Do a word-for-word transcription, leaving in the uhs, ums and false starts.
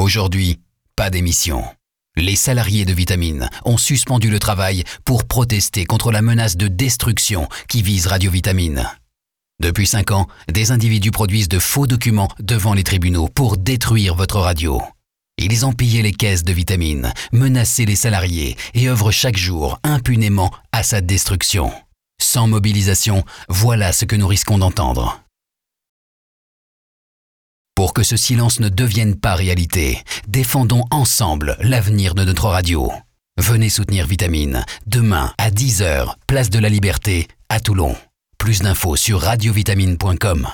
Aujourd'hui, pas d'émission. Les salariés de Vitamine ont suspendu le travail pour protester contre la menace de destruction qui vise Radio Vitamine. Depuis cinq ans, des individus produisent de faux documents devant les tribunaux pour détruire votre radio. Ils ont pillé les caisses de Vitamine, menacé les salariés et œuvrent chaque jour impunément à sa destruction. Sans mobilisation, voilà ce que nous risquons d'entendre. Pour que ce silence ne devienne pas réalité, défendons ensemble l'avenir de notre radio. Venez soutenir Vitamine, demain à dix heures, place de la Liberté, à Toulon. Plus d'infos sur radio vitamine point com.